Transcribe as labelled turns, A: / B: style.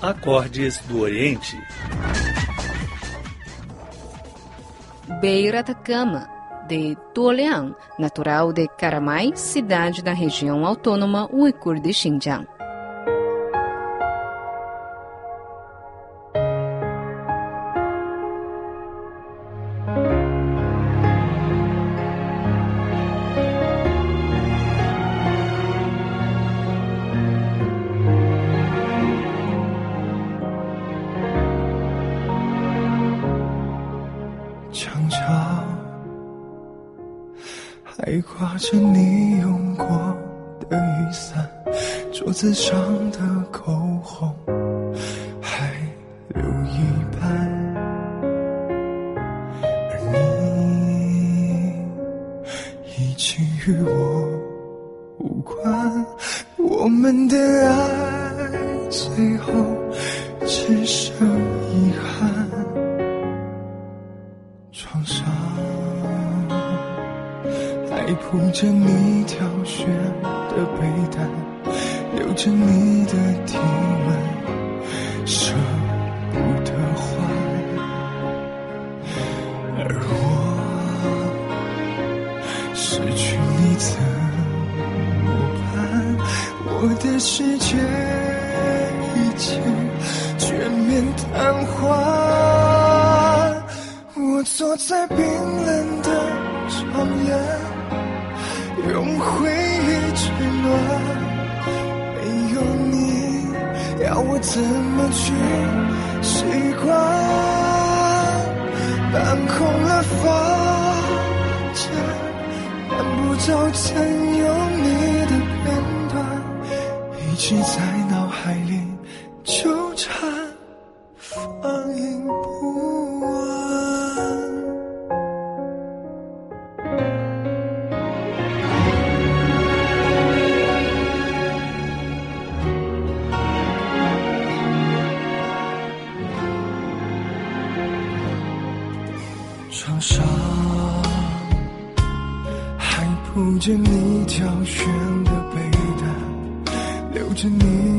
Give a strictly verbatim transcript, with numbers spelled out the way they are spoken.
A: Acordes do Oriente.
B: Beira da Cama, de Tuoliang, natural de Karamai, cidade da região autônoma Uigur de Xinjiang.
C: 还挂着你用过的雨伞，桌子上的口红还留一半，而你已经与我无关，我们的爱最后只剩遗憾，床上还铺着你挑选的被单，留着你的体温，舍不得换，而我失去你怎么办？我的世界已经全面瘫痪，我坐在冰冷的床沿，用回忆取暖，没有你要我怎么去习惯？搬空了房间，看不着曾有你的片段，一直在脑海里纠缠，放映不完。床上还铺着你挑选的被单，留着你